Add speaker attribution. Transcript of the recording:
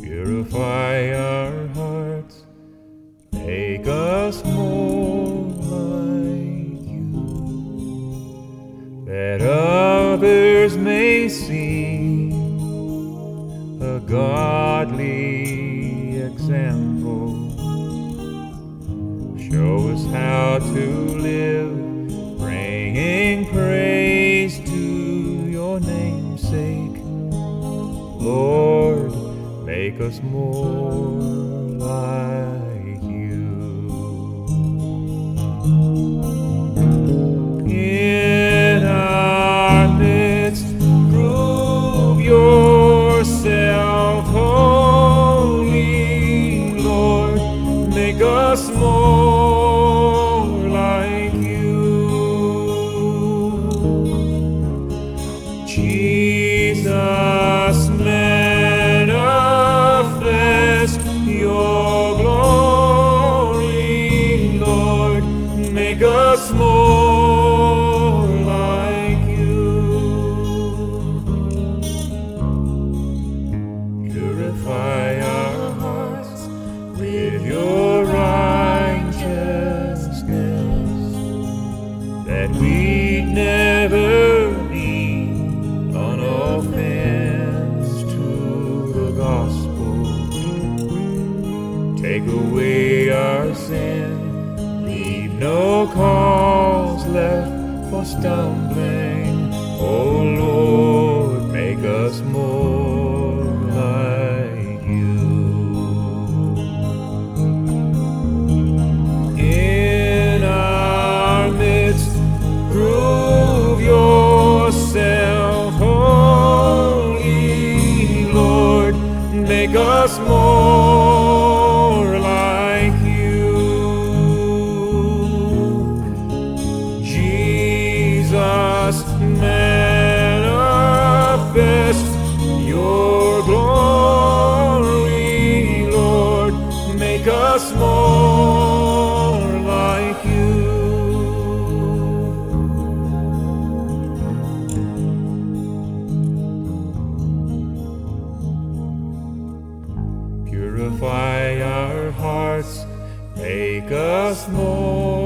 Speaker 1: Purify our hearts, make us more like you, that others may see a godly example. Show us how to live, bringing praise to your name's sake. Lord, make us more like you. In our midst, prove yourself holy, Lord. Make us more like you. Jesus, manifest your glory, Lord. Make us more like you. Purify our hearts with your righteousness, that we'd never be an offense to the gospel. Take away our sin, leave no cause left for stumbling. Oh Lord, make us more like you. In our midst, prove yourself holy, Lord. Make us more like you. Jesus, manifest your glory, Lord. Make us more like you. Purify our hearts, make us more